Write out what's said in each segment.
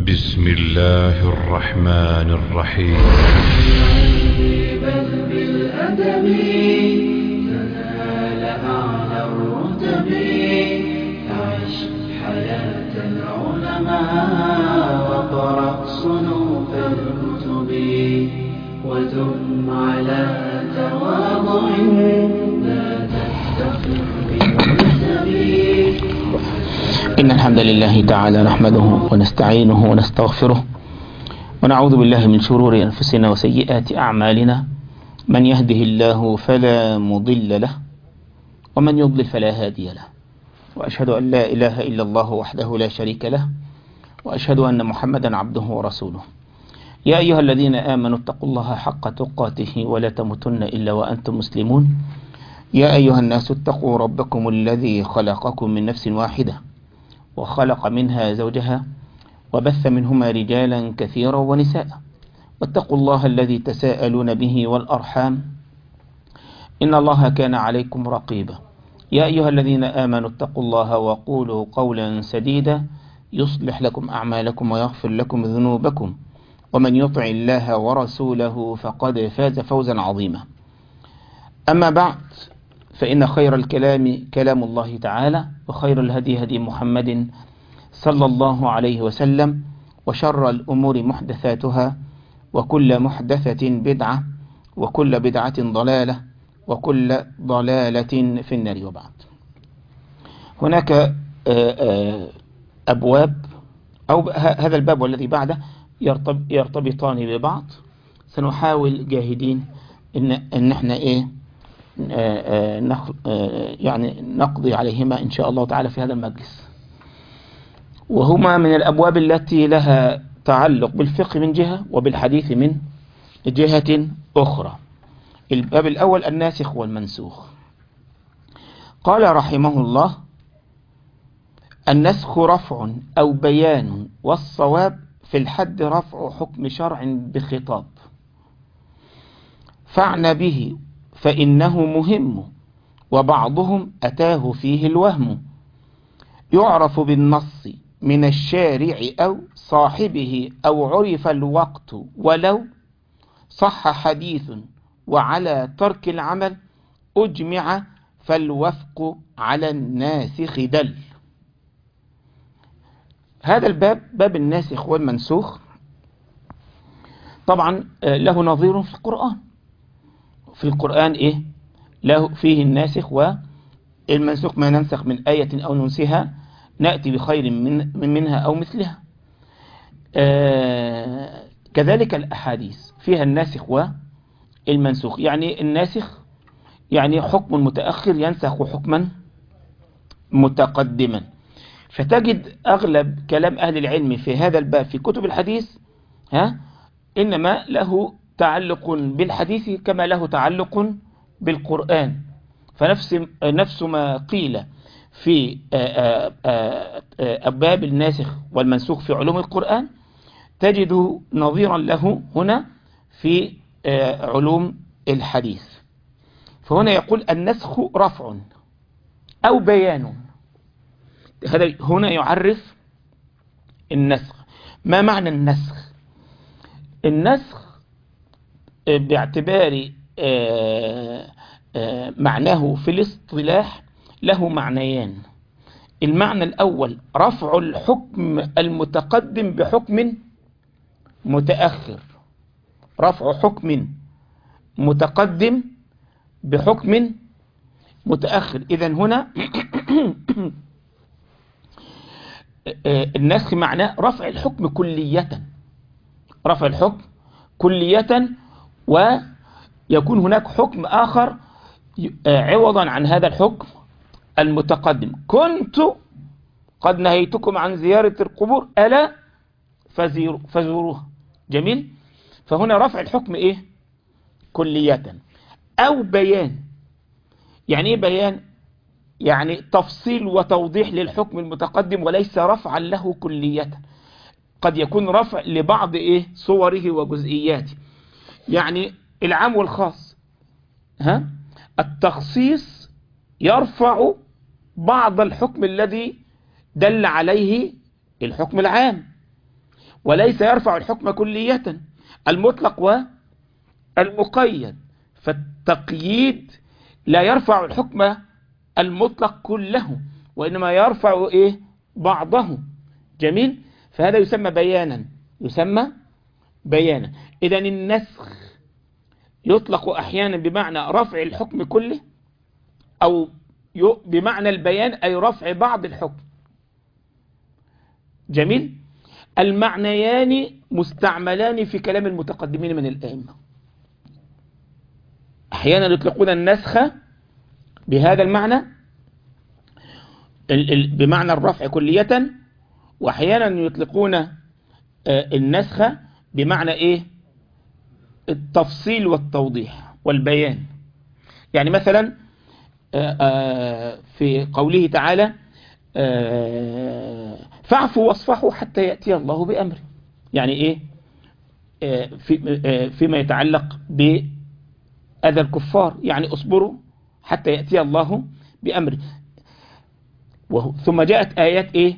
بسم الله الرحمن الرحيم. بل بالأدب تنال أعلى الرتب، عش حياة العلماء وقرأ صنوف الكتب، ودم على تواضع لا تفتخر بالنسب. إن الحمد لله تعالى نحمده ونستعينه ونستغفره ونعوذ بالله من شرور أنفسنا وسيئات أعمالنا، من يهده الله فلا مضل له ومن يضلل فلا هادي له، وأشهد أن لا إله إلا الله وحده لا شريك له، وأشهد أن محمدا عبده ورسوله. يا أيها الذين آمنوا اتقوا الله حق تقاته ولا تموتن إلا وأنتم مسلمون. يا أيها الناس اتقوا ربكم الذي خلقكم من نفس واحدة وخلق منها زوجها وبث منهما رجالا كثيرا ونساء، واتقوا الله الذي تساءلون به والأرحام إن الله كان عليكم رقيبا. يا أيها الذين آمنوا اتقوا الله وقولوا قولا سديدا يصلح لكم أعمالكم ويغفر لكم ذنوبكم، ومن يطع الله ورسوله فقد فاز فوزا عظيما. أما بعد، فإن خير الكلام كلام الله تعالى، وخير الهدي هدي محمد صلى الله عليه وسلم، وشر الأمور محدثاتها، وكل محدثة بدعة، وكل بدعة ضلالة، وكل ضلالة في النار. وبعد، هناك أبواب، أو هذا الباب والذي بعده يرتبطان ببعض. سنحاول جاهدين إن احنا يعني نقضي عليهما إن شاء الله تعالى في هذا المجلس، وهما من الأبواب التي لها تعلق بالفقه من جهة وبالحديث من جهة أخرى. الباب الأول الناسخ والمنسوخ. قال رحمه الله: النسخ رفع أو بيان، والصواب في الحد رفع حكم شرع بخطاب، فاعن به فإنه مهم، وبعضهم أتاه فيه الوهم، يعرف بالنص من الشارع أو صاحبه، أو عرف الوقت ولو صح حديث، وعلى ترك العمل أجمع، فالوفق على الناسخ دل. هذا الباب، باب الناسخ والمنسوخ، طبعا له نظير في القرآن. في القرآن له فيه الناسخ والمنسوخ، ما ننسخ من آية أو ننسها نأتي بخير منها أو مثلها. كذلك الأحاديث فيها الناسخ والمنسوخ. يعني الناسخ يعني حكم متأخر ينسخ حكما متقدما. فتجد أغلب كلام أهل العلم في هذا الباب في كتب الحديث إنما له تعلق بالحديث كما له تعلق بالقرآن. فنفس ما قيل في أبواب الناسخ والمنسوخ في علوم القرآن تجد نظيرا له هنا في علوم الحديث. فهنا يقول النسخ رفع أو بيان. هذا هنا يعرف النسخ. ما معنى النسخ؟ النسخ باعتبار معناه في الاصطلاح له معنيان. المعنى الأول رفع الحكم المتقدم بحكم متأخر، رفع حكم متقدم بحكم متأخر. إذن هنا النسخ معناه رفع الحكم كلية، رفع الحكم كلية، ويكون هناك حكم آخر عوضا عن هذا الحكم المتقدم. كنت قد نهيتكم عن زيارة القبور ألا فزوروها. جميل. فهنا رفع الحكم كلية. أو بيان. يعني إيه بيان؟ يعني تفصيل وتوضيح للحكم المتقدم، وليس رفعا له كلية. قد يكون رفع لبعض صوره وجزئياته. يعني العام والخاص. التخصيص يرفع بعض الحكم الذي دل عليه الحكم العام، وليس يرفع الحكم كلية، المطلق والمقيد. فالتقييد لا يرفع الحكم المطلق كله، وإنما يرفع إيه؟ بعضه. جميل. فهذا يسمى بيانا، يسمى بيانا. إذن النسخ يطلق أحيانا بمعنى رفع الحكم كله، أو بمعنى البيان أي رفع بعض الحكم. جميل. المعنيان مستعملان في كلام المتقدمين من الأئمة. أحيانا يطلقون النسخ بهذا المعنى بمعنى الرفع كلية، وأحيانا يطلقون النسخ بمعنى إيه؟ التفصيل والتوضيح والبيان. يعني مثلا في قوله تعالى فاعفوا واصفحوا حتى يأتي الله بأمره. يعني إيه؟ فيما يتعلق بأذى الكفار، يعني اصبروا حتى يأتي الله بأمره. ثم جاءت آيات إيه؟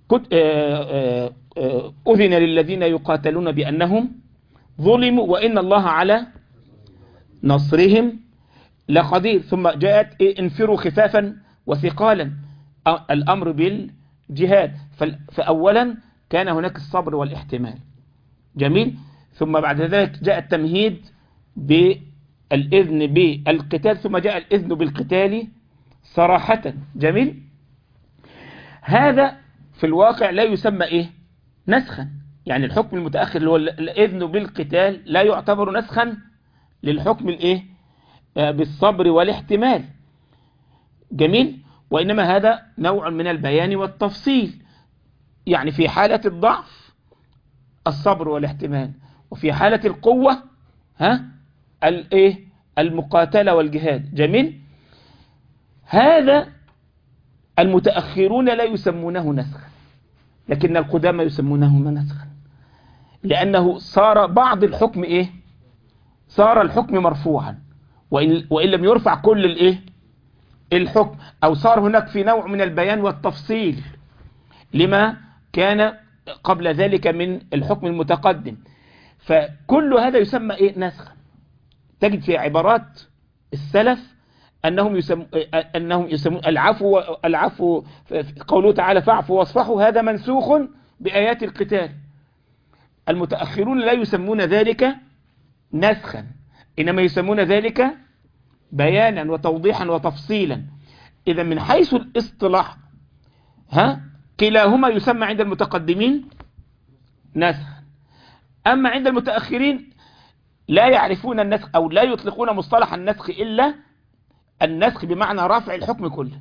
أذن للذين يقاتلون بأنهم ظلموا وإن الله على نصرهم لقدير. ثم جاءت إيه؟ انفروا خفافا وثقالا، الأمر بالجهاد. فأولا كان هناك الصبر والاحتمال. جميل. ثم بعد ذلك جاء التمهيد بالإذن بالقتال، ثم جاء الإذن بالقتال صراحة. جميل. هذا في الواقع لا يسمى إيه؟ نسخا. يعني الحكم المتأخر اللي هو الإذن بالقتال لا يعتبر نسخا للحكم الإيه؟ بالصبر والاحتمال. جميل. وإنما هذا نوع من البيان والتفصيل. يعني في حالة الضعف الصبر والاحتمال، وفي حالة القوة الإيه؟ المقاتلة والجهاد. جميل. هذا المتأخرون لا يسمونه نسخا، لكن القدامى يسمونه نسخا، لأنه صار بعض الحكم إيه؟ صار الحكم مرفوعا، وإن لم يرفع كل الإيه؟ الحكم، أو صار هناك في نوع من البيان والتفصيل لما كان قبل ذلك من الحكم المتقدم. فكل هذا يسمى إيه؟ نسخا. تجد في عبارات السلف أنهم يسمون العفو قوله تعالى فاعفوا واصفحوا، هذا منسوخ بآيات القتال. المتأخرون لا يسمون ذلك نسخا، إنما يسمون ذلك بيانا وتوضيحا وتفصيلا. إذا من حيث الاصطلاح كلاهما يسمى عند المتقدمين نسخا. أما عند المتأخرين لا يعرفون النسخ، أو لا يطلقون مصطلح النسخ إلا النسخ بمعنى رفع الحكم كله.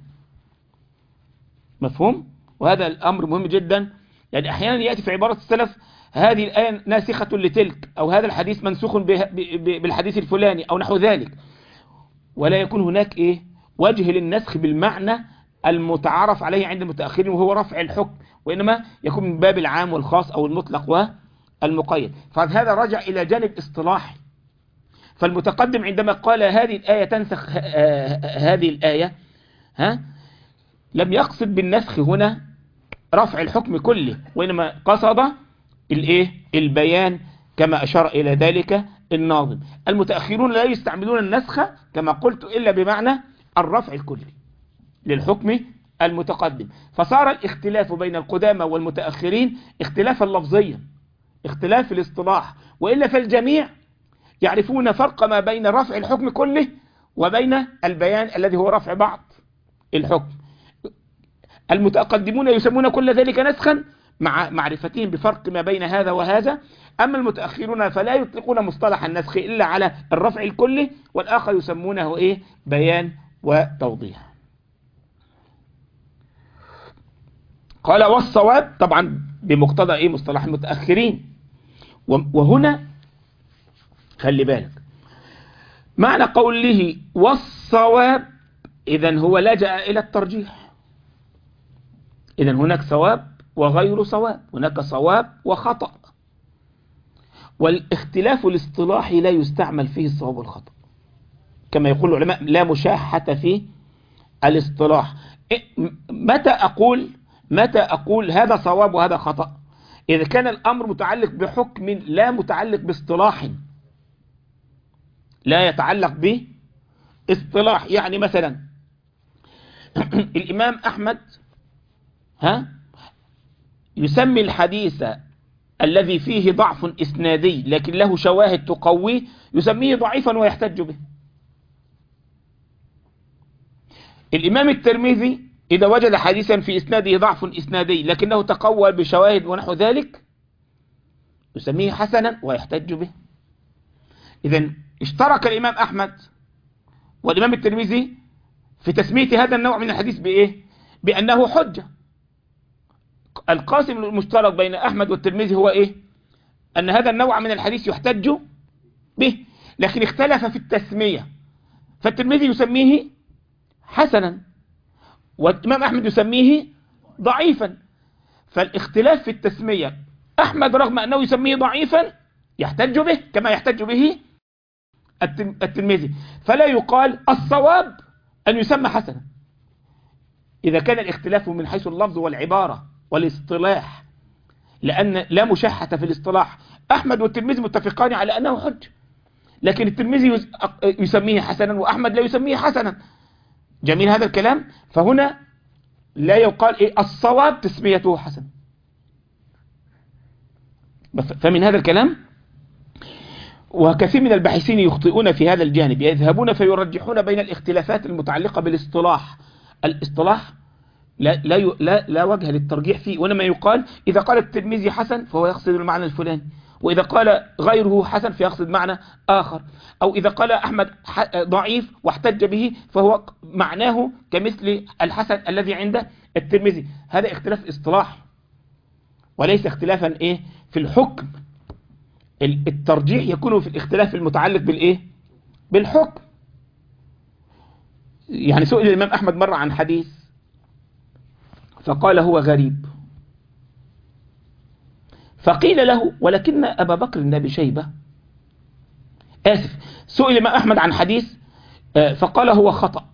مفهوم؟ وهذا الأمر مهم جدا. يعني أحيانا يأتي في عبارة السلف هذه الآية ناسخة لتلك، أو هذا الحديث منسوخ بالحديث الفلاني أو نحو ذلك، ولا يكون هناك إيه؟ وجه للنسخ بالمعنى المتعارف عليه عند المتأخرين وهو رفع الحكم، وإنما يكون من باب العام والخاص أو المطلق والمقيد. فهذا رجع إلى جانب اصطلاحي. فالمتقدم عندما قال هذه الآية تنسخ هذه الآية لم يقصد بالنسخ هنا رفع الحكم كله، وإنما قصد الإيه؟ البيان، كما أشار إلى ذلك الناظم. المتأخرون لا يستعملون النسخ كما قلت إلا بمعنى الرفع الكلي للحكم المتقدم. فصار الاختلاف بين القدامى والمتأخرين اختلافا لفظيا، اختلاف الاصطلاح، وإلا فالجميع يعرفون فرق ما بين رفع الحكم كله وبين البيان الذي هو رفع بعض الحكم. المتقدمون يسمون كل ذلك نسخا مع معرفتهم بفرق ما بين هذا وهذا. أما المتأخرون فلا يطلقون مصطلح النسخ إلا على الرفع الكلي، والآخر يسمونه إيه؟ بيان وتوضيح. قال والصواب طبعا بمقتضى إيه؟ مصطلح المتأخرين. وهنا خلي بالك معنى قوله والصواب، إذن هو لجأ إلى الترجيح. إذن هناك صواب وغير صواب، هناك صواب وخطأ، والاختلاف الاصطلاحي لا يستعمل فيه الصواب والخطأ، كما يقول العلماء لا مشاحة في الاصطلاح. متى أقول هذا صواب وهذا خطأ؟ إذا كان الأمر متعلق بحكم لا متعلق باصطلاح، لا يتعلق باصطلاح. يعني مثلا الإمام أحمد يسمي الحديث الذي فيه ضعف إسنادي لكن له شواهد تقويه يسميه ضعيفا ويحتج به. الإمام الترمذي إذا وجد حديثا في إسناده ضعف إسنادي لكنه تقوى بشواهد ونحو ذلك يسميه حسنا ويحتج به. إذن اشترك الإمام أحمد والإمام الترمذي في تسمية هذا النوع من الحديث بإيه؟ بأنه حجة. القاسم المشترك بين أحمد والترمذي هو إيه؟ أن هذا النوع من الحديث يحتج به، لكن اختلف في التسمية، فالترمذي يسميه حسنا والإمام أحمد يسميه ضعيفا. فالاختلاف في التسمية، أحمد رغم أنه يسميه ضعيفا يحتج به كما يحتج به الترمذي، فلا يقال الصواب أن يسمى حسنا إذا كان الاختلاف من حيث اللفظ والعبارة والاصطلاح، لأن لا مشاحة في الاصطلاح. أحمد والترمذي متفقان على أنه حج، لكن الترمذي يسميه حسنا وأحمد لا يسميه حسنا. جميل هذا الكلام. فهنا لا يقال إيه الصواب تسميته حسن. فمن هذا الكلام، وكثير من الباحثين يخطئون في هذا الجانب، يذهبون فيرجحون بين الاختلافات المتعلقة بالاصطلاح. الاصطلاح لا وجه للترجيح فيه، وإنما يقال إذا قال الترمذي حسن فهو يقصد المعنى الفلاني، وإذا قال غيره حسن فيقصد معنى آخر، أو إذا قال أحمد ضعيف واحتج به فهو معناه كمثل الحسن الذي عند الترمذي. هذا اختلاف اصطلاح وليس اختلافا إيه في الحكم. الترجيح يكون في الاختلاف المتعلق بالإيه؟ بالحكم. يعني سئل الإمام أحمد مرة عن حديث فقال هو غريب، فقيل له ولكن أبا بكر بن أبي شيبة سئل الإمام أحمد عن حديث فقال هو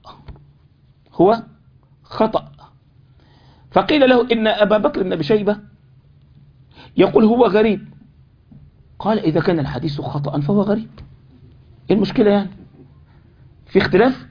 خطأ، فقيل له إن أبا بكر بن أبي شيبة يقول هو غريب، قال إذا كان الحديث خطأ فهو غريب. إيه المشكلة يعني؟ في اختلاف؟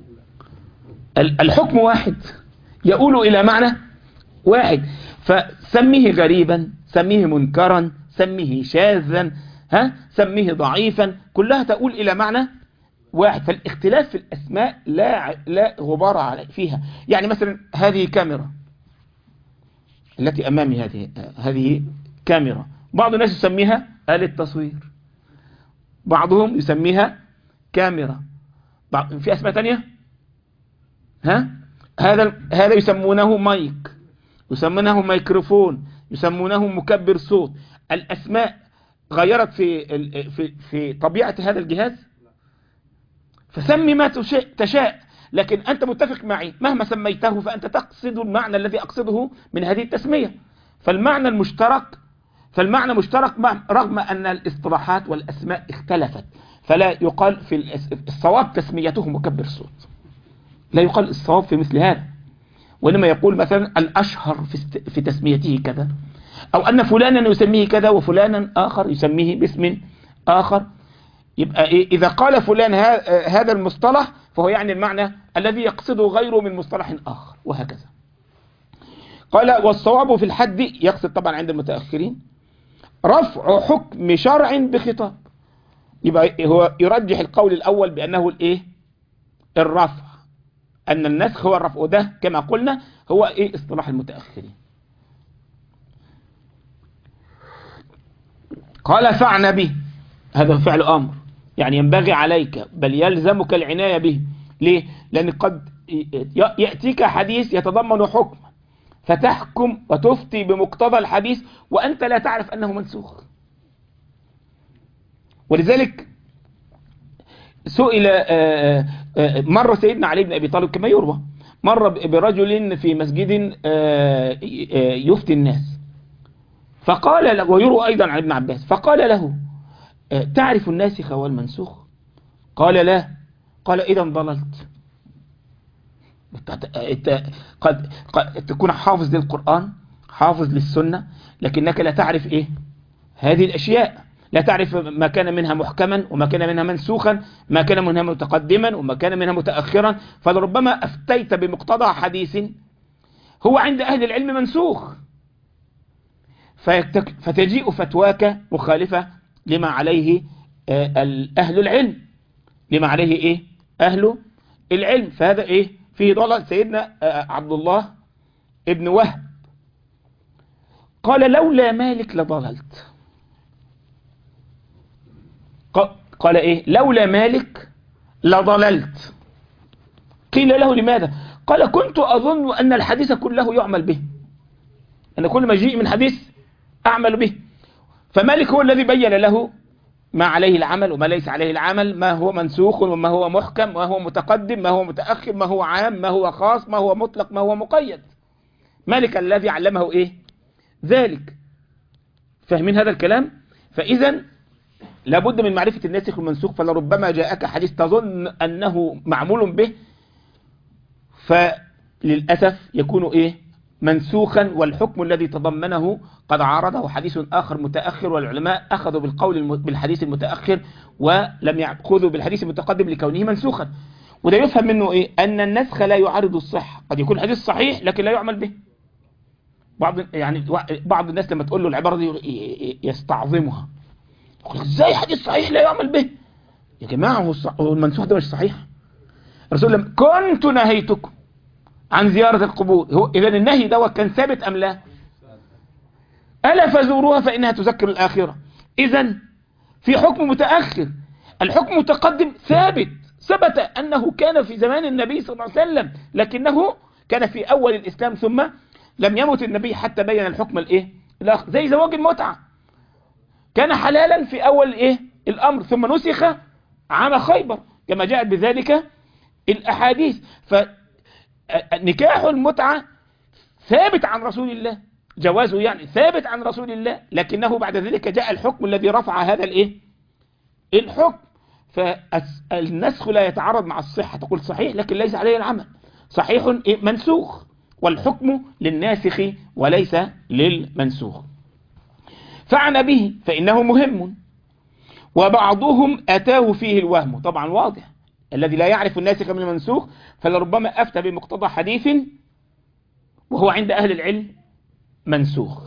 الحكم واحد يقول إلى معنى واحد، فسميه غريبا، سميه منكرا، سميه شاذا، سميه ضعيفا، كلها تقول إلى معنى واحد. فالاختلاف في الأسماء لا غبار عليه فيها. يعني مثلا هذه كاميرا التي أمامي، هذه كاميرا، بعض الناس يسميها آلة تصوير، بعضهم يسميها كاميرا، في أسماء تانية هذا يسمونه مايك، يسمونه ميكروفون، يسمونه مكبر صوت. الأسماء غيرت في طبيعة هذا الجهاز، فسمي ما تشاء، لكن أنت متفق معي مهما سميته فأنت تقصد المعنى الذي أقصده من هذه التسمية. فالمعنى مشترك رغم أن الاصطلاحات والأسماء اختلفت. فلا يقال في الصواب تسميته مكبر صوت، لا يقال الصواب في مثل هذا، وإنما يقول مثلا الأشهر في تسميته كذا، أو أن فلانا يسميه كذا وفلانا آخر يسميه باسم آخر. يبقى إذا قال فلان هذا المصطلح فهو يعني المعنى الذي يقصده غيره من مصطلح آخر، وهكذا. قال والصواب في الحد، يقصد طبعا عند المتأخرين رفع حكم شرع بخطاب. يبقى هو يرجح القول الأول بأنه الرفع، أن النسخ هو الرفع، وده كما قلنا هو اصطلاح المتأخرين. قال فعن به، هذا فعل أمر، يعني ينبغي عليك بل يلزمك العناية به. ليه؟ لأن قد يأتيك حديث يتضمن حكم فتحكم وتفتي بمقتضى الحديث وأنت لا تعرف أنه منسوخ. ولذلك سئل مر سيدنا علي بن أبي طالب كما يروى، مر برجل في مسجد يفتي الناس، فقال له، ويروى أيضا عن ابن عباس، فقال له تعرف الناسخ والمنسوخ؟ قال لا. قال إذا ضللت. قد تكون حافظ للقرآن حافظ للسنة، لكنك لا تعرف إيه هذه الأشياء، لا تعرف ما كان منها محكما وما كان منها منسوخا، ما كان منها متقدما وما كان منها متأخرا. فلربما أفتيت بمقتضى حديث هو عند أهل العلم منسوخ، فتجيء فتواك مخالفة لما عليه أهل العلم، لما عليه إيه أهل العلم. فهذا إيه فيه ضلال. سيدنا عبد الله ابن وهب قال لولا مالك لضللت. قال إيه لولا مالك لضللت. قيل له لماذا؟ قال كنت أظن أن الحديث كله يعمل به، أن كل ما جيء من حديث أعمل به. فمالك هو الذي بين له ما عليه العمل وما ليس عليه العمل، ما هو منسوخ وما هو محكم، ما هو متقدم، ما هو متأخر، ما هو عام، ما هو خاص، ما هو مطلق، ما هو مقيد. مالك الذي علمه إيه ذلك. فاهمين هذا الكلام؟ فإذا لابد من معرفة الناسخ والمنسوخ. فلربما جاءك حديث تظن أنه معمول به، فللأسف يكون إيه منسوخا، والحكم الذي تضمنه قد عارضه حديث آخر متأخر، والعلماء أخذوا بالقول بالحديث المتأخر ولم يأخذوا بالحديث المتقدم لكونه منسوخا. وده يفهم منه إيه أن النسخ لا يعارض الصحة. قد يكون الحديث صحيح لكن لا يعمل به. بعض الناس لما تقول له العبارة دي يستعظمها، يقول ازاي حديث صحيح لا يعمل به؟ يا جماعة هو المنسوخ ده مش صحيح. الرسول لما كنت نهيتكم عن زيارة القبور، هو إذن النهي ده كان ثابت أم لا؟ ألا فزوروها فإنها تذكر الآخرة. إذن في حكم متأخر. الحكم متقدم ثبت أنه كان في زمان النبي صلى الله عليه وسلم، لكنه كان في أول الإسلام، ثم لم يمت النبي حتى بين الحكم الإيه الآخر. زي زواج المتعة كان حلالا في أول إيه الأمر، ثم نسخ عام خيبر كما جاءت بذلك الأحاديث. فنكاح المتعة ثابت عن رسول الله، جوازه يعني ثابت عن رسول الله، لكنه بعد ذلك جاء الحكم الذي رفع هذا الإيه الحكم. فالنسخ لا يتعارض مع الصحة. تقول صحيح لكن ليس عليه العمل، صحيح منسوخ، والحكم للناسخ وليس للمنسوخ. فعن به فإنه مهم، وبعضهم أتاه فيه الوهم. طبعا واضح الذي لا يعرف الناسخ من المنسوخ فلربما أفتى بمقتضى حديث وهو عند أهل العلم منسوخ.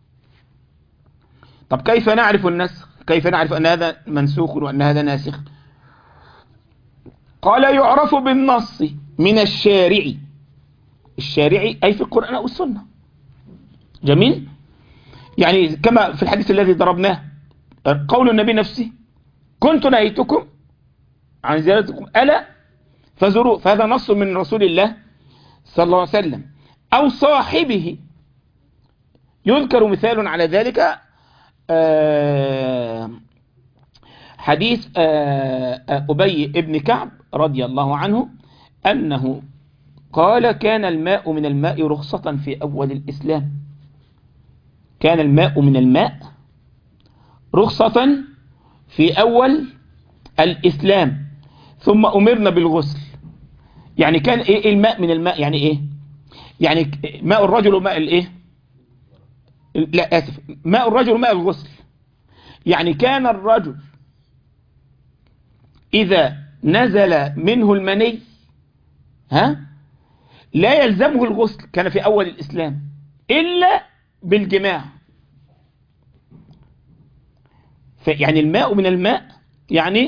طب كيف نعرف النسخ؟ كيف نعرف أن هذا منسوخ وأن هذا ناسخ؟ قال يعرف بالنص من الشارع. الشارع أي في القرآن أو السنة. جميل؟ يعني كما في الحديث الذي ضربناه قول النبي نفسه كنت نهيتكم عن زيارتكم ألا فزوروا، فهذا نص من رسول الله صلى الله عليه وسلم. أو صاحبه. يذكر مثال على ذلك حديث أبي ابن كعب رضي الله عنه أنه قال كان الماء من الماء رخصة في أول الإسلام. كان الماء من الماء رخصة في أول الإسلام، ثم أمرنا بالغسل. يعني كان إيه الماء من الماء؟ يعني إيه؟ يعني ماء الرجل وماء الإيه؟ لا آسف، ماء الرجل وماء الغسل. يعني كان الرجل إذا نزل منه المني لا يلزمه الغسل، كان في أول الإسلام، إلا بالجماع. يعني الماء من الماء يعني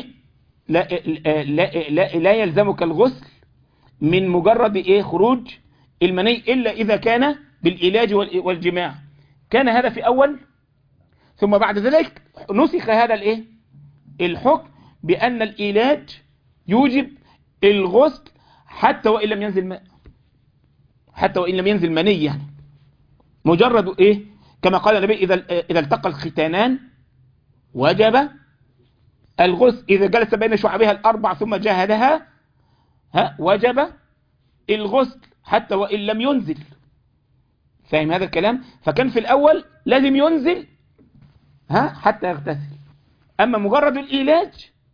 لا يلزمك الغسل من مجرد إيه خروج المني، إلا إذا كان بالعلاج والجماع. كان هذا في أول، ثم بعد ذلك نسخ هذا الإيه الحكم بأن العلاج يوجب الغسل حتى وإن لم ينزل ماء، حتى وإن لم ينزل مني. يعني مجرد إيه كما قال النبي إذا التقى الختانان وجب الغسل، إذا جلس بين شعبها الأربع ثم جاهدها وجب الغسل حتى وإن لم ينزل. فاهم هذا الكلام؟ فكان في الأول لازم ينزل حتى يغتسل. أما مجرد العلاج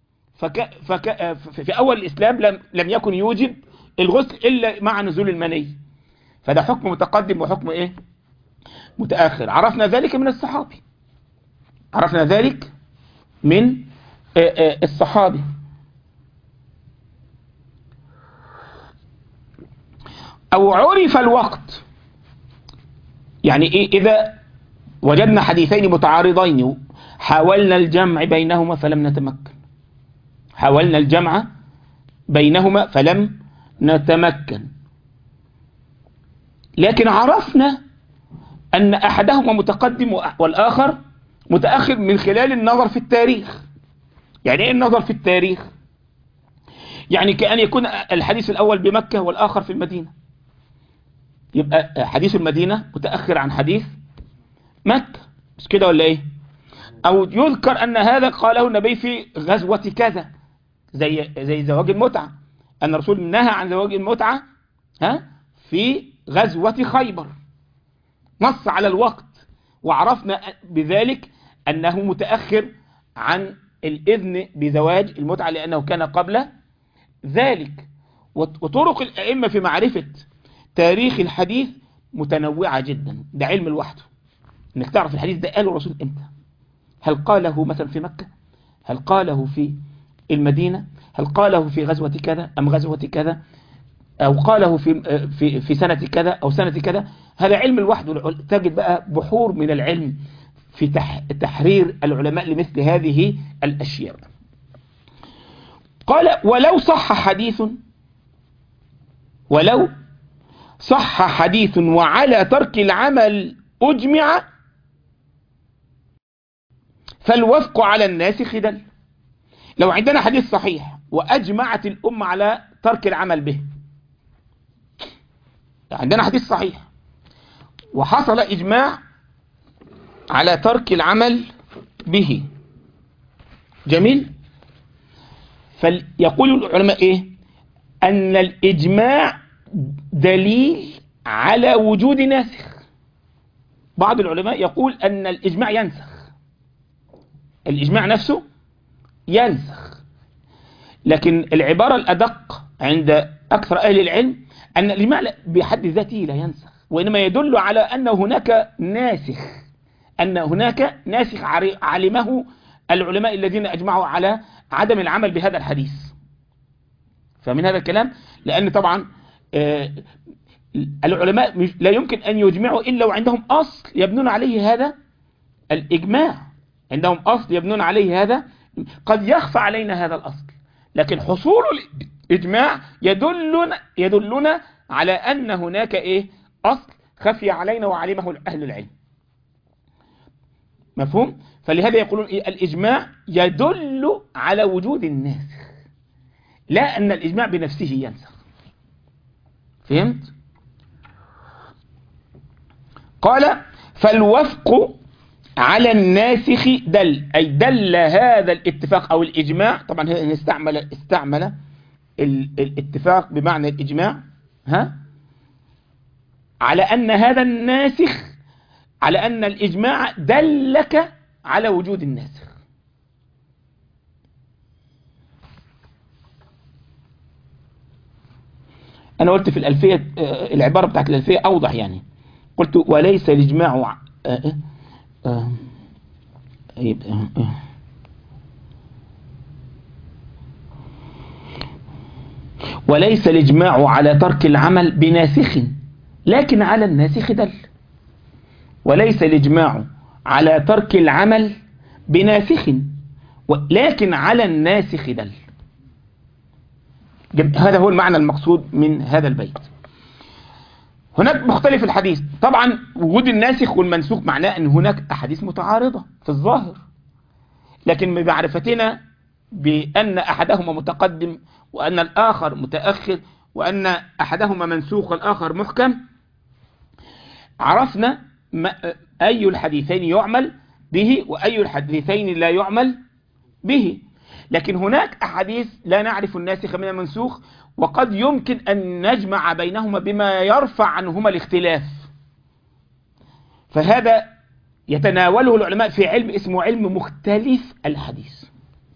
في أول الإسلام لم يكن يوجب الغسل إلا مع نزول المني. فده حكم متقدم وحكم إيه متأخر. عرفنا ذلك من الصحابي، عرفنا ذلك من الصحابي. أو عرف الوقت، يعني إيه؟ إذا وجدنا حديثين متعارضين حاولنا الجمع بينهما فلم نتمكن، حاولنا الجمع بينهما فلم نتمكن، لكن عرفنا أن أحدهما متقدم والآخر متأخر من خلال النظر في التاريخ. يعني إيه النظر في التاريخ؟ يعني كأن يكون الحديث الأول بمكة والآخر في المدينة، يبقى حديث المدينة متأخر عن حديث مكة، مش كده ولا إيه؟ أو يذكر أن هذا قاله النبي في غزوة كذا، زي زواج المتعة، أن الرسول نهى عن زواج المتعة في غزوة خيبر، نص على الوقت، وعرفنا بذلك أنه متأخر عن الإذن بزواج المتعة لأنه كان قبل ذلك. وطرق الأئمة في معرفة تاريخ الحديث متنوعة جدا، ده علم لوحده، انك تعرف الحديث ده قاله الرسول امتى، هل قاله مثلا في مكة، هل قاله في المدينة، هل قاله في غزوة كذا أم غزوة كذا، أو قاله في سنة كذا أو سنة كذا. هذا علم لوحده، تجد بقى بحور من العلم في تحرير العلماء لمثل هذه الأشياء. قال ولو صح حديث وعلى ترك العمل أجمع فالوفق على الناسخ دل. لو عندنا حديث صحيح وأجمعت الأمة على ترك العمل به، عندنا حديث صحيح وحصل إجماع على ترك العمل به، جميل، فيقول العلماء إيه؟ أن الإجماع دليل على وجود ناسخ. بعض العلماء يقول أن الإجماع ينسخ، الإجماع نفسه ينسخ، لكن العبارة الأدق عند أكثر أهل العلم أن الإجماع بحد ذاته لا ينسخ، وإنما يدل على أن هناك ناسخ، أن هناك ناسخ علمه العلماء الذين أجمعوا على عدم العمل بهذا الحديث. فمن هذا الكلام، لأن طبعا العلماء لا يمكن أن يجمعوا إلا وعندهم أصل يبنون عليه هذا الإجماع، عندهم أصل يبنون عليه هذا. قد يخفى علينا هذا الأصل، لكن حصول الإجماع يدلنا على أن هناك إيه؟ أصل خفي علينا وعلمه أهل العلم. مفهوم؟ فلهذا يقولون إيه؟ الإجماع يدل على وجود الناسخ، لا أن الإجماع بنفسه ينسخ. فهمت؟ قال فالوفق على الناسخ دل، أي دل هذا الاتفاق أو الإجماع، طبعا استعمل الاتفاق بمعنى الإجماع على أن هذا الناسخ، على أن الإجماع دلك على وجود الناسخ. أنا قلت في الألفية، العبارة بتاعت الألفية أوضح، يعني قلت وليس الإجماع وليس الإجماع على ترك العمل بناسخ لكن على الناسخ دل. وليس الإجماع على ترك العمل بناسخ لكن على الناسخ دل. هذا هو المعنى المقصود من هذا البيت. هناك مختلف الحديث، طبعا وجود الناسخ والمنسوخ معناه أن هناك أحاديث متعارضة في الظاهر، لكن بمعرفتنا بأن أحدهما متقدم وأن الآخر متأخر وأن أحدهما منسوخ والآخر محكم، عرفنا أي الحديثين يعمل به وأي الحديثين لا يعمل به. لكن هناك أحاديث لا نعرف الناسخ من المنسوخ، وقد يمكن أن نجمع بينهما بما يرفع عنهما الاختلاف، فهذا يتناوله العلماء في علم اسمه علم مختلف الحديث،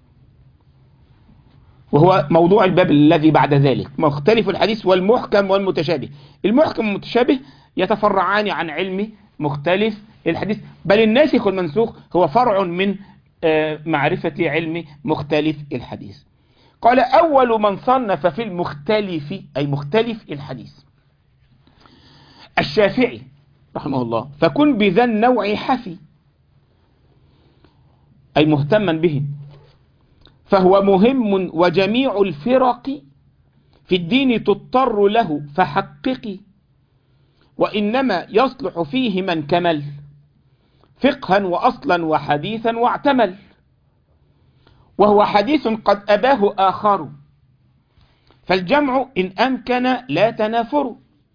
وهو موضوع الباب الذي بعد ذلك، مختلف الحديث والمحكم والمتشابه. المحكم والمتشابه يتفرعان عن علم مختلف الحديث، بل الناسخ والمنسوخ هو فرع من معرفة علم مختلف الحديث. قال أول من صنف في المختلف أي مختلف الحديث الشافعي رحمه الله، فكن بذا النوع حفي أي مهتما به، فهو مهم وجميع الفرق في الدين تضطر له فحققي، وإنما يصلح فيه من كمل فقها وأصلا وحديثا واعتمل، وهو حديث قد أباه آخر، فالجمع إن أمكن لا تنافر،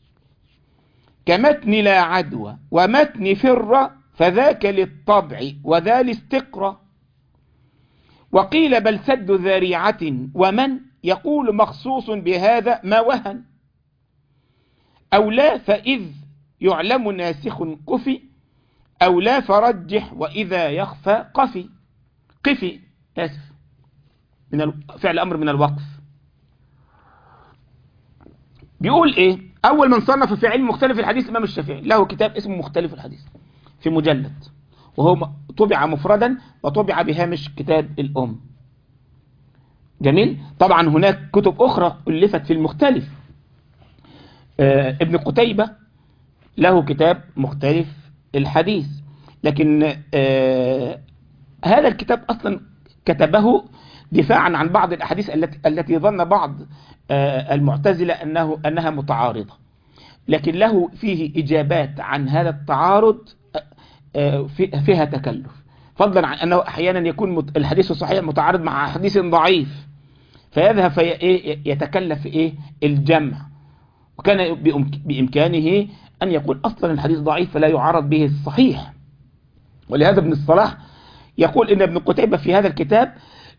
كمتن لا عدوى ومتن فر، فذاك للطبع وذا الاستقرى، وقيل بل سد ذريعة، ومن يقول مخصوص بهذا ما وهن، أو لا فإذ يعلم ناسخ كفي، أو لا فرجح وإذا يخفى قفي. قفي آسف من فعل أمر من الوقف. بيقول إيه؟ أول من صنف في علم مختلف الحديث الإمام الشافعي، له كتاب اسمه مختلف الحديث في مجلد، وهو طبع مفردا وطبع بهامش كتاب الأم. جميل. طبعا هناك كتب أخرى ألفت في المختلف. ابن قتيبة له كتاب مختلف الحديث، لكن هذا الكتاب أصلا كتبه دفاعا عن بعض الأحاديث التي ظن بعض المعتزلة أنها متعارضة، لكن له فيه إجابات عن هذا التعارض فيها تكلف، فضلا عن أنه أحيانا يكون الحديث الصحيح متعارض مع حديث ضعيف، فيذهب يتكلف الجمع، وكان بإمكانه أن يقول أصلا الحديث ضعيف فلا يعارض به الصحيح. ولهذا ابن الصلاح يقول إن ابن قتيبة في هذا الكتاب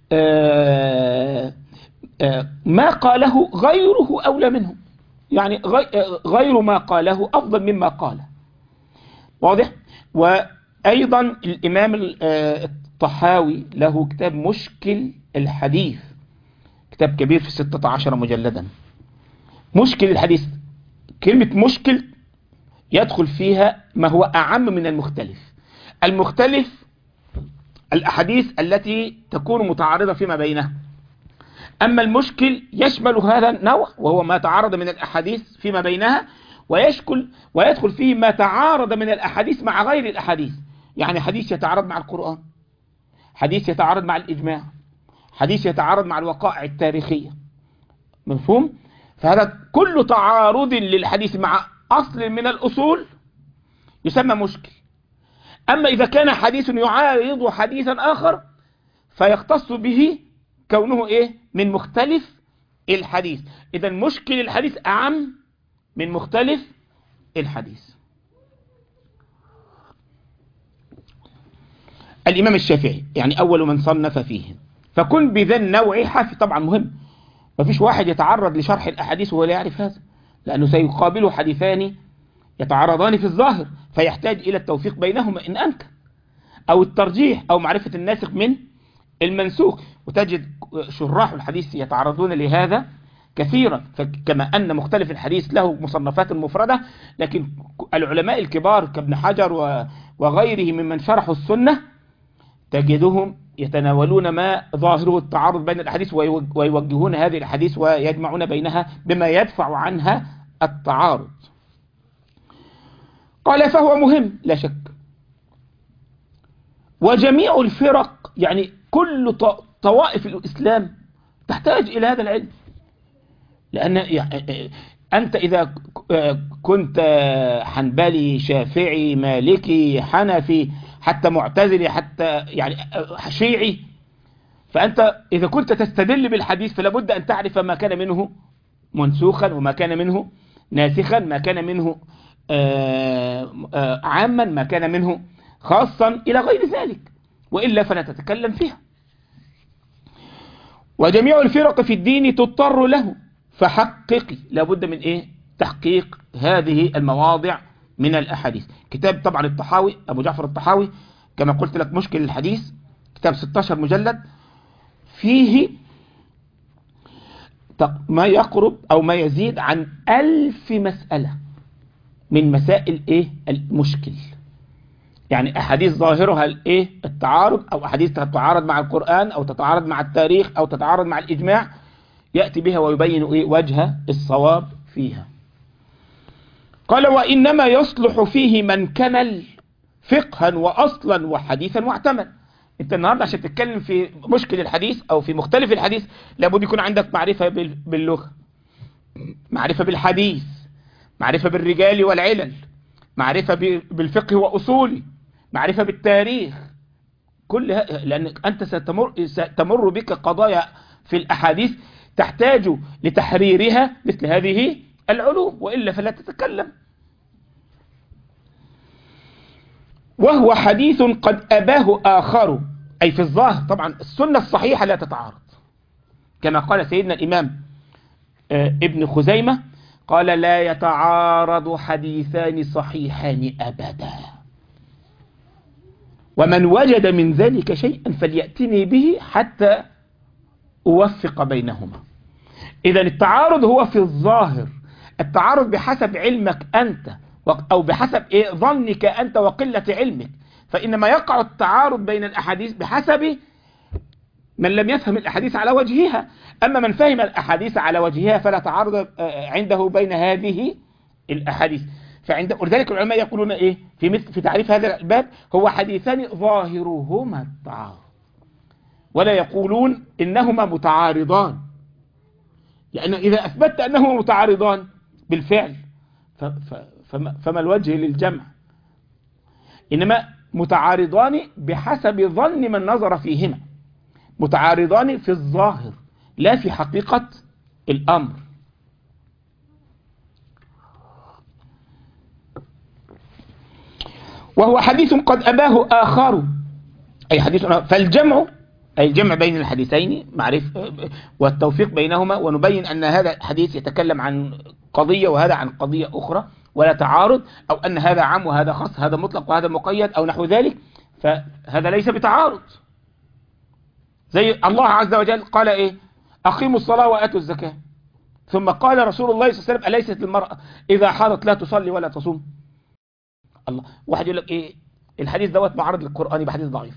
ما قاله غيره أولى منه، يعني غير ما قاله أفضل مما قاله. واضح؟ وأيضا الإمام الطحاوي له كتاب مشكل الحديث، كتاب كبير في 16 مجلدا. مشكل الحديث، كلمة مشكل يدخل فيها ما هو أعم من المختلف. المختلف الأحاديث التي تكون متعارضة فيما بينها، أما المشكل يشمل هذا النوع وهو ما تعارض من الأحاديث فيما بينها، ويدخل فيه ما تعارض من الأحاديث مع غير الأحاديث، يعني حديث يتعارض مع القرآن، حديث يتعارض مع الإجماع، حديث يتعارض مع الوقائع التاريخية. مفهوم؟ فهذا كل تعارض للحديث مع أصل من الأصول يسمى مشكل. أما إذا كان حديث يعارض حديثا آخر فيختص به كونه من مختلف الحديث. إذا مشكل الحديث أعم من مختلف الحديث. الإمام الشافعي يعني أول من صنف فيه، فكن بذا النوع حافي. طبعا مهم، ما فيش واحد يتعرض لشرح الأحاديث وهو لا يعرف هذا، لأنه سيقابله حديثان يتعارضان في الظاهر، فيحتاج إلى التوفيق بينهما إن أمكن، أو الترجيح، أو معرفة الناسخ من المنسوخ. وتجد شراح الحديث يتعرضون لهذا كثيرا، كما أن مختلف الحديث له مصنفات مفردة، لكن العلماء الكبار كابن حجر وغيره ممن شرحوا السنة تجدهم يتناولون ما ظاهره التعارض بين الأحاديث، ويوجهون هذه الأحاديث ويجمعون بينها بما يدفع عنها التعارض. قال فهو مهم لا شك، وجميع الفرق يعني كل طوائف الإسلام تحتاج إلى هذا العلم، لأن أنت إذا كنت حنبلي شافعي مالكي حنفي حتى معتزلي حتى يعني شيعي، فأنت إذا كنت تستدل بالحديث فلا بد أن تعرف ما كان منه منسوخا، وما كان منه ناسخا، ما كان منه عاما، ما كان منه خاصا إلى غير ذلك، وإلا فلا تتكلم فيها. وجميع الفرق في الدين تضطر له فحققي، لابد من تحقيق هذه المواضع من الأحاديث. كتاب طبعا الطحاوي أبو جعفر الطحاوي كما قلت لك مشكل الحديث، كتاب 16 مجلد، فيه ما يقرب أو ما يزيد عن 1000 مسألة من مسائل ايه المشكل. يعني احاديث ظاهرها الايه التعارض، او احاديث تتعارض مع القرآن او تتعارض مع التاريخ او تتعارض مع الاجماع، يأتي بها ويبين ايه وجه الصواب فيها. قال وإنما يصلح فيه من كمل فقها وأصلا وحديثا واعتمد. انت النهاردة عشان تتكلم في مشكل الحديث او في مختلف الحديث لابد يكون عندك معرفة باللغة، معرفة بالحديث، معرفة بالرجال والعلل، معرفة بالفقه وأصوله، معرفة بالتاريخ. لأنك أنت ستمر بك قضايا في الأحاديث تحتاج لتحريرها مثل هذه العلوم، وإلا فلا تتكلم. وهو حديث قد أباه آخر، أي في الظاهر طبعا السنة الصحيحة لا تتعارض، كما قال سيدنا الإمام ابن خزيمة قال لا يتعارض حديثان صحيحان أبدا، ومن وجد من ذلك شيئا فليأتني به حتى أوفق بينهما. إذا التعارض هو في الظاهر، التعارض بحسب علمك أنت أو بحسب ظنك أنت وقلة علمك، فإنما يقع التعارض بين الأحاديث بحسب من لم يفهم الأحاديث على وجهها. أما من فهم الأحاديث على وجهها فلا تعارض عنده بين هذه الأحاديث. ولذلك العلماء يقولون إيه في تعريف هذا الباب هو حديثان ظاهرهما التعارض، ولا يقولون إنهما متعارضان، لأن إذا أثبتت أنهما متعارضان بالفعل فما الوجه للجمع؟ إنما متعارضان بحسب ظن من نظر فيهما، متعارضان في الظاهر لا في حقيقة الأمر. وهو حديث قد أباه آخر، أي حديث فالجمع أي الجمع بين الحديثين والتوفيق بينهما، ونبين أن هذا الحديث يتكلم عن قضية وهذا عن قضية أخرى ولا تعارض، أو أن هذا عام وهذا خاص، هذا مطلق وهذا مقيد أو نحو ذلك، فهذا ليس بتعارض. زي الله عز وجل قال إيه أقيموا الصلاة وآتوا الزكاة، ثم قال رسول الله صلى الله عليه وسلم أليست المرأة إذا حاضت لا تصلي ولا تصوم؟ الله، واحد يقول لك إيه الحديث دوت معارض للقرآن، يبقى حديث ضعيف.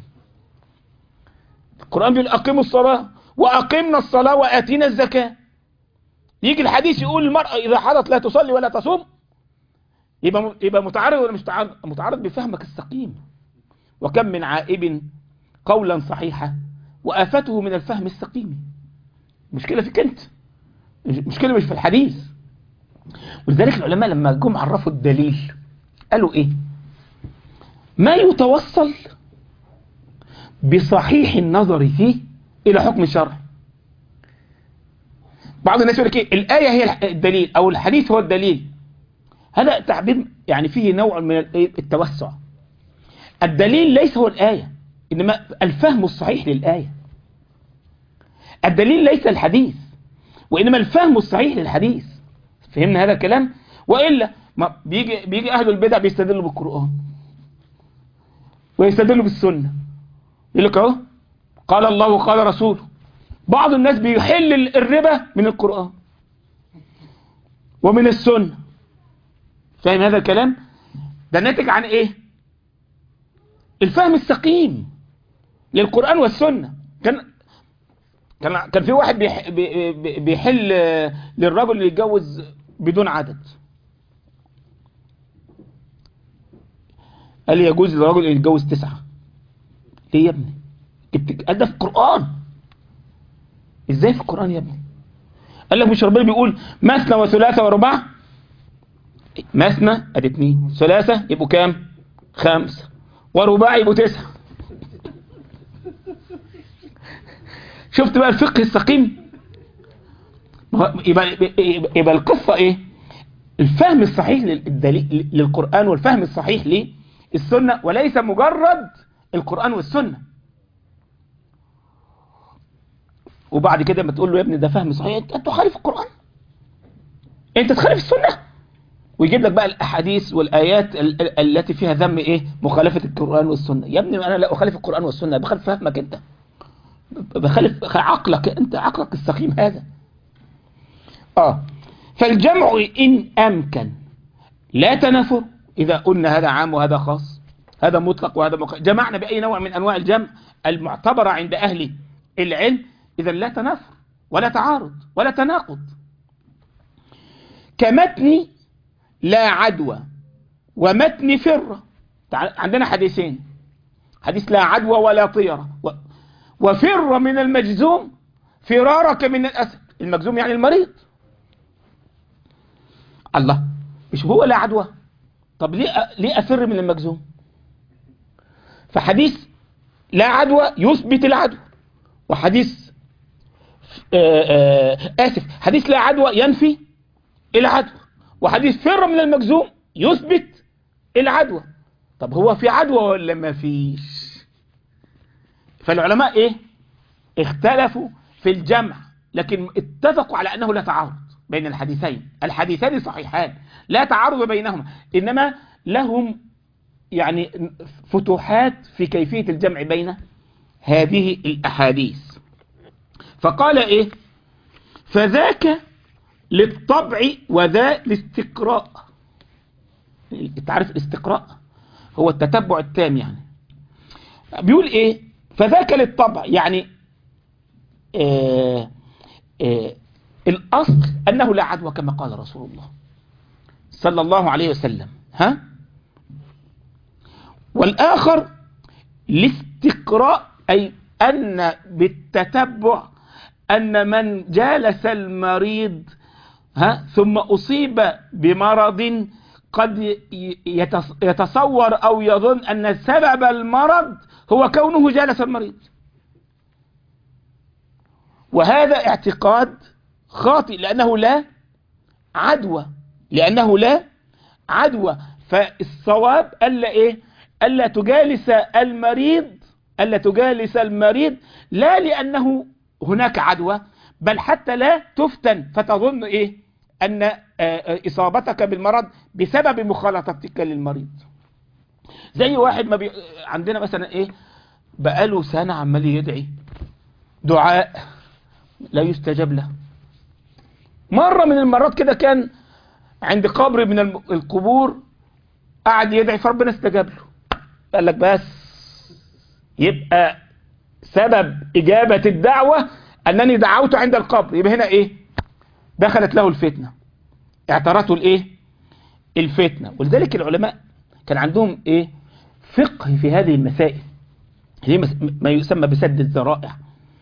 القرآن بيقول أقيموا الصلاة وأقمنا الصلاة وآتينا الزكاة، يجي الحديث يقول المرأة إذا حضت لا تصلي ولا تصوم، يبقى متعارض ولا مش متعارض؟ متعارض بفهمك السقيم. وكم من عائب قولا صحيحا وآفته من الفهم السقيم. مشكلة فيك أنت، مشكلة مش في الحديث. ولذلك العلماء لما جم عرفوا الدليل قالوا إيه؟ ما يتوصل بصحيح النظر فيه إلى حكم الشرع. بعض الناس يقول لك إيه الآية هي الدليل أو الحديث هو الدليل. هذا تعبير يعني فيه نوع من التوسع. الدليل ليس هو الآية، إنما الفهم الصحيح للآية. الدليل ليس الحديث، وإنما الفهم الصحيح للحديث. فهمنا هذا الكلام؟ وإلا ما بيجي أهل البدع بيستدلوا بالقرآن ويستدلوا بالسنة، يقول لك اهو قال الله وقال رسوله. بعض الناس بيحل الربا من القرآن ومن السنة. فاهم هذا الكلام؟ ده ناتج عن ايه؟ الفهم السقيم للقرآن والسنة. كان في واحد بيحل للرجل اللي يتجوز بدون عدد. قال لي يجوز للرجل اللي يتجوز 9. ليه يا ابني؟ قال ده في القرآن. ازاي في القرآن يا ابني؟ قال لك مش ربنا بيقول مثنى وثلاثة ورباع؟ مثنى ادي 2، ثلاثة يبقوا كام؟ 5، ورباع يبقوا 9. شفت بقى الفقه السقيم؟ يبقى القصة ايه؟ الفهم الصحيح للقرآن والفهم الصحيح للسنة، وليس مجرد القرآن والسنة. وبعد كده ما تقول له يا ابني ده فهم صحيح، انت تخالف القرآن، انت تخالف السنة، ويجيب لك بقى الاحاديث والايات التي فيها ذم ايه؟ مخالفة القرآن والسنة. يا ابني انا لا اخالف القرآن والسنة، بخالف فهمك انت، بخالف عقلك انت، عقلك السقيم هذا. فالجمع ان امكن لا تنافر، إذا قلنا هذا عام وهذا خاص، هذا مطلق وهذا مقيد، جمعنا بأي نوع من أنواع الجمع المعتبرة عند أهل العلم، إذا لا تنافر ولا تعارض ولا تناقض. كمتن لا عدوى ومتن فرة، عندنا حديثين، حديث لا عدوى ولا طيرة، وفر من المجزوم فرارك من الأسد. المجزوم يعني المريض. الله، مش هو لا عدوى؟ طب ليه أفر من المجزوم؟ فحديث لا عدوى يثبت العدوى، وحديث حديث لا عدوى ينفي العدوى، وحديث فر من المجزوم يثبت العدوى. طب هو في عدوى ولا ما فيش؟ فالعلماء ايه؟ اختلفوا في الجمع، لكن اتفقوا على انه لا تعارض بين الحديثين. الحديثان صحيحان لا تعارض بينهما، انما لهم يعني فتوحات في كيفية الجمع بين هذه الاحاديث. فقال ايه؟ فذاك للطبع وذا الاستقراء. تعرف الاستقراء هو التتبع التام، يعني بيقول ايه؟ فذاك للطبع، يعني الاصل انه لا عدوى كما قال رسول الله صلى الله عليه وسلم، والاخر الاستقراء، اي ان بالتتبع ان من جالس المريض ثم اصيب بمرض قد يتصور او يظن ان سبب المرض هو كونه جالس المريض، وهذا اعتقاد خاطئ لأنه لا عدوى، لأنه لا عدوى. فالصواب ألا إيه؟ ألا تجالس المريض، ألا تجالس المريض لا لأنه هناك عدوى، بل حتى لا تفتن فتظن إيه؟ أن إصابتك بالمرض بسبب مخالطتك للمريض. زي واحد ما عندنا مثلا إيه؟ بقاله سنة عمال يدعي دعاء لا يستجاب له. مرة من المرات كده كان عند قبر من القبور قعد يدعي فربنا استجاب له. قال لك بس يبقى سبب إجابة الدعوة أنني دعوت عند القبر، يبقى هنا إيه؟ دخلت له الفتنة، اعترته الإيه؟ الفتنة. ولذلك العلماء كان عندهم إيه؟ فقه في هذه المسائل، هي ما يسمى بسد الذرائع.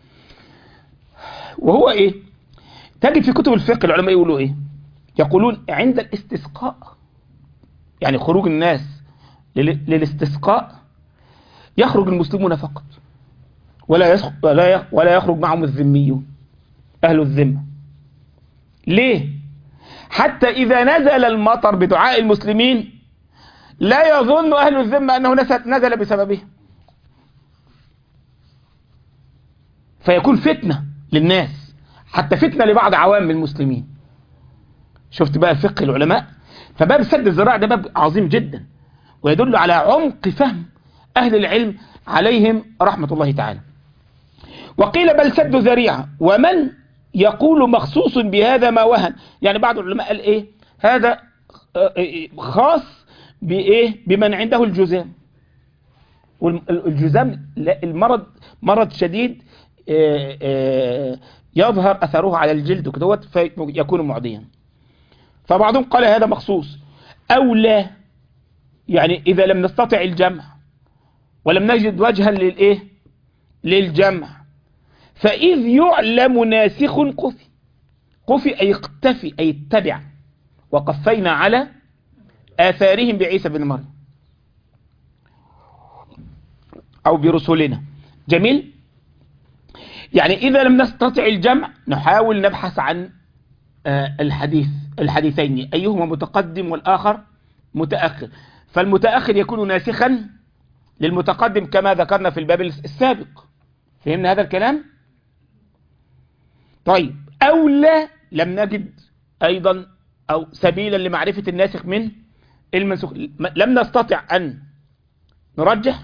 وهو ايه؟ تجد في كتب الفقه العلماء يقولوا ايه؟ يقولون عند الاستسقاء، يعني خروج الناس للاستسقاء، يخرج المسلمون فقط، ولا يخرج معهم الذميون اهل الذمة. ليه؟ حتى اذا نزل المطر بدعاء المسلمين لا يظن اهل الذمة انه نزل بسببه، فيكون فتنة للناس، حتى فتنة لبعض عوام المسلمين. شفت بقى فقه العلماء؟ فباب سد الذرائع ده باب عظيم جدا، ويدل على عمق فهم أهل العلم عليهم رحمة الله تعالى. وقيل بل سد ذريعة، ومن يقول مخصوص بهذا ما وهن، يعني بعض العلماء قال ايه؟ هذا خاص بايه؟ بمن عنده الجذام. والجذام المرض مرض شديد يظهر أثره على الجلد كدوت فيكون معديا. فبعضهم قال هذا مخصوص أو لا، يعني إذا لم نستطع الجمع ولم نجد وجها للإيه؟ للجمع، فإذ يعلم ناسخ قفي أي اقتفي أي اتبع، وقفينا على آثارهم بعيسى بن مريم أو برسولنا. جميل. يعني إذا لم نستطع الجمع نحاول نبحث عن الحديثين أيهما متقدم والآخر متأخر، فالمتأخر يكون ناسخا للمتقدم كما ذكرنا في الباب السابق. فهمنا هذا الكلام؟ طيب، أو لا لم نجد أيضا أو سبيلا لمعرفة الناسخ من المنسوخ، لم نستطع أن نرجح،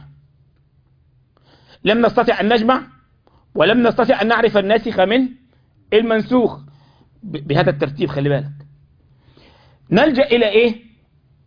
لم نستطع أن نجمع، ولم نستطع أن نعرف الناسخ من المنسوخ بهذا الترتيب. خلي بالك، نلجأ إلى إيه؟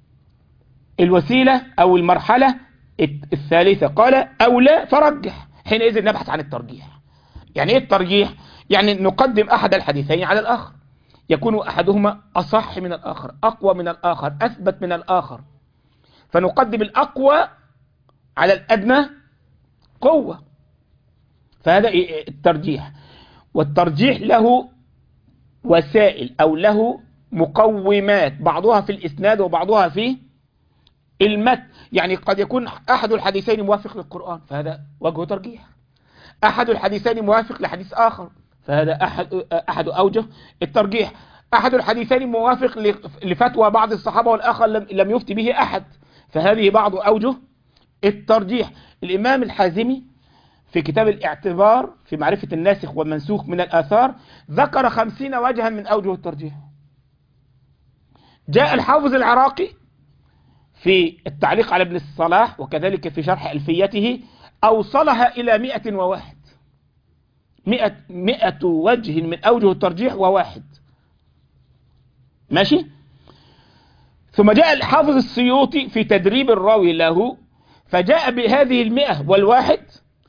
الوسيلة أو المرحلة الثالثة قال أو لا فرجح، حينئذ نبحث عن الترجيح. يعني إيه الترجيح؟ يعني نقدم أحد الحديثين على الآخر، يكون أحدهما أصح من الآخر، أقوى من الآخر، أثبت من الآخر، فنقدم الأقوى على الأدنى قوة، فهذا الترجيح. والترجيح له وسائل أو له مقومات، بعضها في الإسناد وبعضها في المتن. يعني قد يكون أحد الحديثين موافق للقرآن فهذا وجه ترجيح، أحد الحديثين موافق لحديث آخر فهذا أحد أوجه الترجيح، أحد الحديثين موافق لفتوى بعض الصحابة والآخر لم يفتي به أحد، فهذه بعض أوجه الترجيح. الإمام الحازمي في كتاب الاعتبار في معرفة الناسخ والمنسوخ من الآثار ذكر 50 وجها من أوجه الترجيح. جاء الحافظ العراقي في التعليق على ابن الصلاح وكذلك في شرح ألفيته أوصلها إلى 101، 100 وجه من أوجه الترجيح وواحد. ماشي. ثم جاء الحافظ السيوطي في تدريب الراوي له فجاء بهذه 101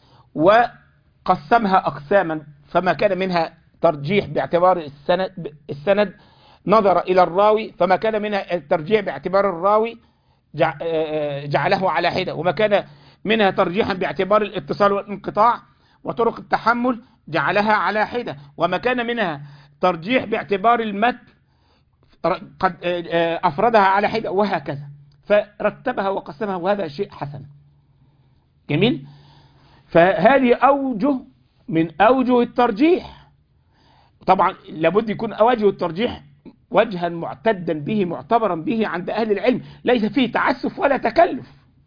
وقسمها أقساما، فما كان منها ترجيح باعتبار السند نظر إلى الراوي، فما كان منها الترجيح باعتبار الراوي جعله على حدة، وما كان منها ترجيحا باعتبار الاتصال والانقطاع وطرق التحمل جعلها على حدة، وما كان منها ترجيح باعتبار المتن قد أفردها على حدة، وهكذا فرتبها وقسمها، وهذا شيء حسن جميل. فهذه أوجه من أوجه الترجيح. طبعا لابد يكون أوجه الترجيح وجها معتدا به معتبرا به عند أهل العلم، ليس فيه تعسف ولا تكلف.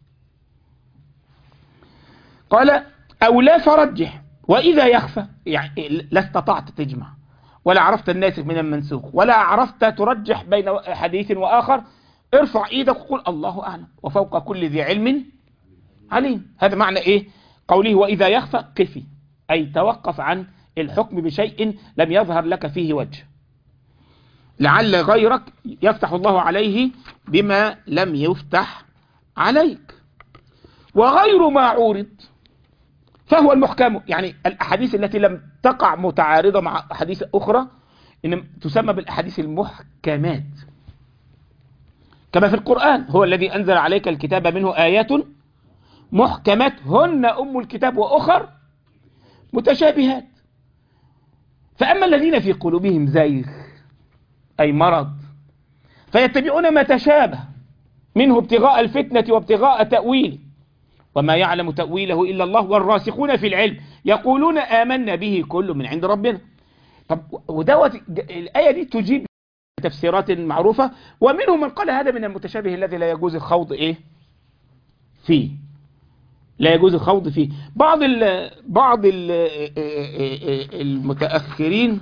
قال أو لا فرجح، وإذا يخفى يعني لا استطعت تجمع ولا عرفت الناسخ من المنسوخ ولا عرفت ترجح بين حديث وآخر، ارفع ايدك وقل الله أعلم وفوق كل ذي علم عليم. هذا معنى إيه قوله وإذا يخفى؟ قفي، أي توقف عن الحكم بشيء لم يظهر لك فيه وجه، لعل غيرك يفتح الله عليه بما لم يفتح عليك. وغير ما عورض فهو المحكم، يعني الأحاديث التي لم تقع متعارضة مع أحاديث أخرى إن تسمى بالأحاديث المحكمات، كما في القرآن هو الذي أنزل عليك الكتاب منه آيات محكمات هن أم الكتاب وأخر متشابهات. فأما الذين في قلوبهم زيغ أي مرض فيتبعون ما تشابه منه ابتغاء الفتنة وابتغاء تأويله وما يعلم تأويله إلا الله والراسخون في العلم يقولون آمنا به كل من عند ربنا. طب ودوت الآية دي تجيب تفسيرات معروفة، ومنهم من قال هذا من المتشابه الذي لا يجوز الخوض فيه، لا يجوز الخوض فيه. بعض المتأخرين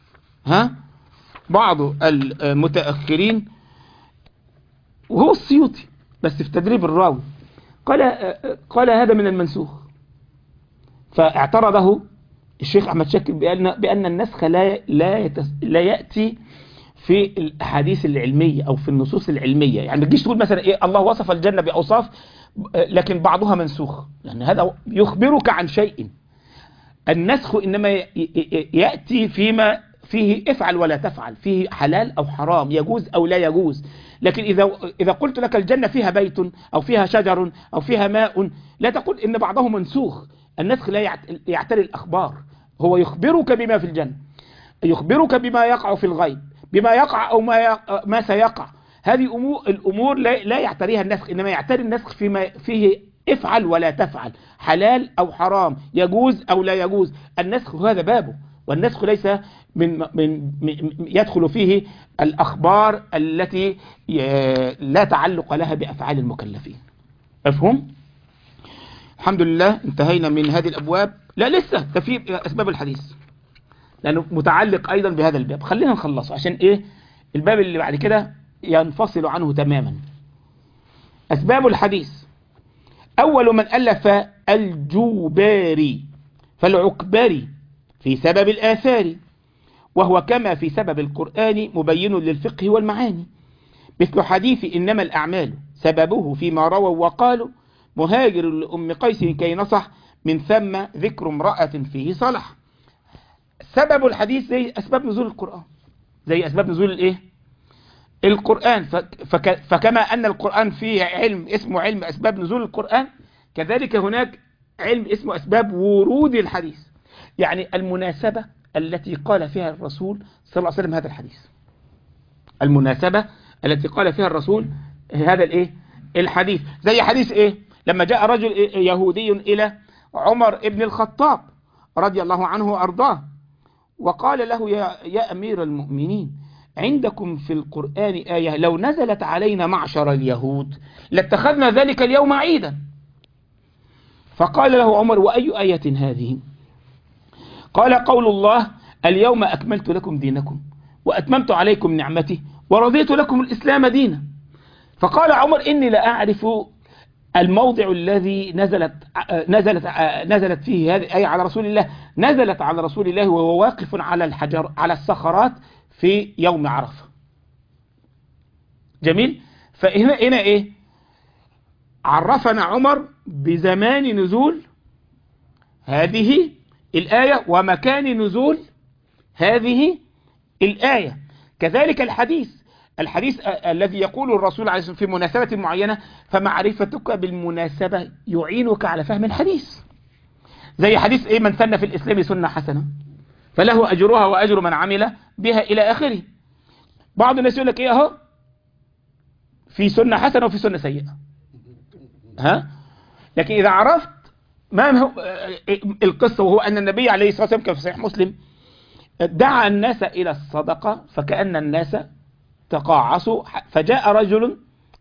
بعض المتأخرين وهو السيوطي بس في تدريب الراوي قال هذا من المنسوخ، فاعترضه الشيخ أحمد شاكر بأن النسخ لا يأتي في الأحاديث العلمية أو في النصوص العلمية. يعني ما تجيش تقول مثلا الله وصف الجنة بأوصاف لكن بعضها منسوخ، لأن هذا يخبرك عن شيء. النسخ إنما يأتي فيما فيه افعل ولا تفعل، فيه حلال أو حرام، يجوز أو لا يجوز. لكن إذا قلت لك الجنة فيها بيت أو فيها شجر أو فيها ماء لا تقول إن بعضه منسوخ. النسخ لا يعتري الأخبار، هو يخبرك بما في الجنة، يخبرك بما يقع في الغيب، بما يقع أو ما سيقع. هذه الأمور لا يعتريها النسخ، إنما يعتري النسخ فيما فيه افعل ولا تفعل، حلال أو حرام، يجوز أو لا يجوز. النسخ هذا بابه، والنسخ ليس من يدخل فيه الأخبار التي لا تعلق لها بأفعال المكلفين. مفهوم؟ الحمد لله انتهينا من هذه الأبواب. لا لسه ده في أسباب الحديث لأنه متعلق أيضا بهذا الباب، خلينا نخلصه عشان الباب اللي بعد كده ينفصل عنه تماما. أسباب الحديث: أول من ألف الجوباري فالعكبري في سبب الآثار، وهو كما في سبب القرآن مبين للفقه والمعاني، مثل حديث إنما الأعمال سببه فيما رووا وقالوا مهاجر لأم قيس كي نصح من ثم ذكر امرأة فيه صلح. سبب الحديث زي أسباب نزول القرآن، زي أسباب نزول الإيه؟ القرآن. فكما أن القرآن فيه علم اسمه علم أسباب نزول القرآن، كذلك هناك علم اسمه أسباب ورود الحديث، يعني المناسبة التي قال فيها الرسول صلى الله عليه وسلم هذا الحديث، المناسبة التي قال فيها الرسول هذا الإيه؟ الحديث. زي حديث إيه؟ لما جاء رجل يهودي إلى عمر ابن الخطاب رضي الله عنه وأرضاه وقال له يا أمير المؤمنين عندكم في القرآن آية لو نزلت علينا معشر اليهود لاتخذنا ذلك اليوم عيدا. فقال له عمر وأي آية هذه؟ قال قول الله اليوم أكملت لكم دينكم وأتممت عليكم نعمتي ورضيت لكم الإسلام دينا. فقال عمر إني لا أعرف الموضع الذي نزلت فيه هذه أي على رسول الله، نزلت على رسول الله وهو واقف على الحجر على الصخرات في يوم عرفة. جميل. فهنا إيه؟ عرفنا عمر بزمان نزول هذه الآية ومكان نزول هذه الآية. كذلك الحديث الذي يقول الرسول عليه الصلاة والسلام في مناسبة معينة، فمعرفتك بالمناسبة يعينك على فهم الحديث. زي حديث إيه؟ من سن في الإسلام سنة حسنة فله أجرها وأجر من عمل بها إلى آخره. بعض الناس يقول لك إيه أهو في سنة حسنة وفي سنة سيئة، لكن إذا عرفت ما هو القصة، وهو أن النبي عليه الصلاة والسلام كما في صحيح مسلم دعا الناس إلى الصدقة فكأن الناس تقاعسوا، فجاء رجل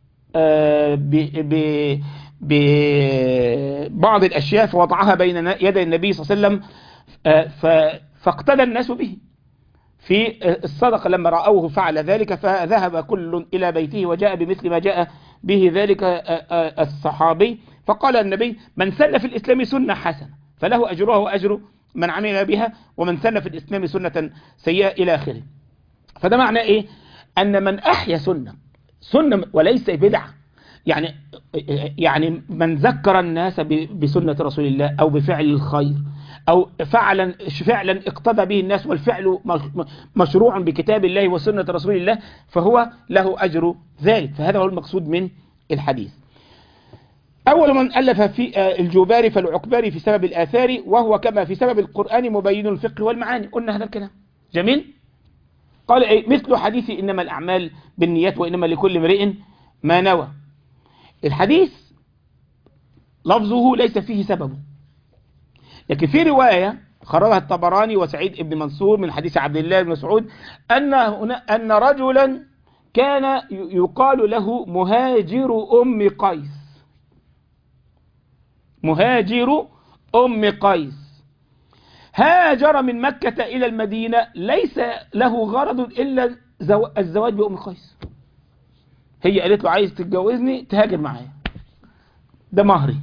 ببعض الأشياء فوضعها بين يدي النبي صلى الله عليه وسلم فاقتدى الناس به في الصدقة. لما رأوه فعل ذلك فذهب كل إلى بيته وجاء بمثل ما جاء به ذلك الصحابي، فقال النبي من سن في الإسلام سنة حسنة فله أجرها وأجر من عمل بها ومن سن في الإسلام سنة سيئة إلى آخره. فده معنى إيه؟ أن من أحيا سنة وليس بدعة، يعني من ذكر الناس بسنة رسول الله أو بفعل الخير أو فعلا اقتدى به الناس والفعل مشروع بكتاب الله وسنة رسول الله فهو له أجر ذلك. فهذا هو المقصود من الحديث. أول من ألف في الجوباري فالعكباري في سبب الآثار، وهو كما في سبب القرآن مبين الفقه والمعاني. قلنا هذا الكلام جميل. قال إيه؟ مثل حديث إنما الأعمال بالنيات وإنما لكل امرئ ما نوى. الحديث لفظه ليس فيه سببه، لكن في رواية خرجها الطبراني وسعيد ابن منصور من حديث عبد الله بن مسعود أن رجلا كان يقال له مهاجر أم قيس. مهاجر أم قيس هاجر من مكة إلى المدينة ليس له غرض إلا الزواج بأم قيس. هي قالت له عايز تتجوزني تهاجر معايا، ده مهري.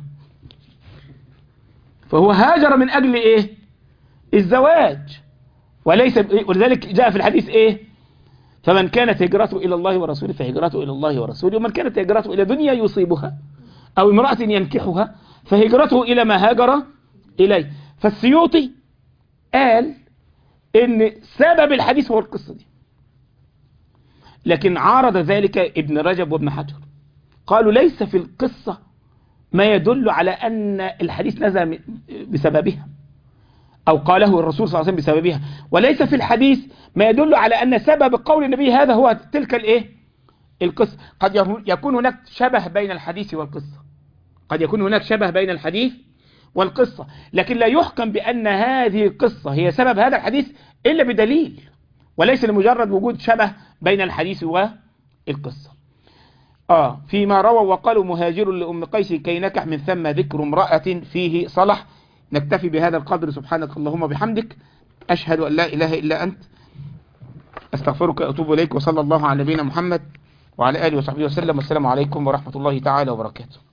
فهو هاجر من أجل إيه؟ الزواج، ولذلك جاء في الحديث إيه؟ فمن كانت هجرته إلى الله ورسوله فهجرته إلى الله ورسوله، ومن كانت هجرته إلى دنيا يصيبها أو امرأة ينكحها فهجرته إلى ما هاجر إليه. فالسيوطي قال إن سبب الحديث هو القصة دي، لكن عارض ذلك ابن رجب وابن حجر، قالوا ليس في القصة ما يدل على أن الحديث نزل بسببها أو قاله الرسول صلى الله عليه وسلم بسببها، وليس في الحديث ما يدل على أن سبب قول النبي هذا هو تلك القصة. قد يكون هناك شبه بين الحديث والقصة، قد يكون هناك شبه بين الحديث والقصة، لكن لا يحكم بأن هذه القصة هي سبب هذا الحديث إلا بدليل، وليس لمجرد وجود شبه بين الحديث والقصة. فيما روى وقالوا مهاجر لأم قيس كي نكح من ثم ذكر امرأة فيه صلح. نكتفي بهذا القدر. سبحانك اللهم وبحمدك، أشهد أن لا إله إلا أنت، أستغفرك وأتوب إليك، وصلى الله على نبينا محمد وعلى آله وصحبه وسلم، والسلام عليكم ورحمة الله تعالى وبركاته.